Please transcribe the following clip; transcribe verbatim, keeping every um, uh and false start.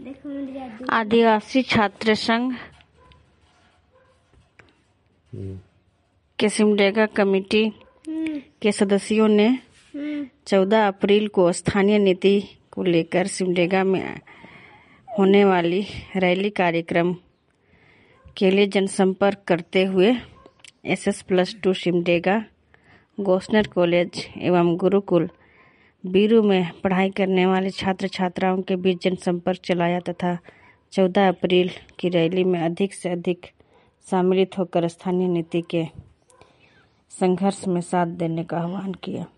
आदिवासी छात्र संघ के सिमडेगा कमेटी के सदस्यों ने चौदह अप्रैल को स्थानीय नीति को लेकर सिमडेगा में होने वाली रैली कार्यक्रम के लिए जनसंपर्क करते हुए SS plus two Simdega, Gossner college एवं गुरुकुल बीरू में पढ़ाई करने वाले छात्र छात्राओं के बीच जनसंपर्क चलाया तथा चौदह अप्रैल की रैली में अधिक से अधिक सम्मिलित होकर स्थानीय नीति के संघर्ष में साथ देने का आह्वान किया।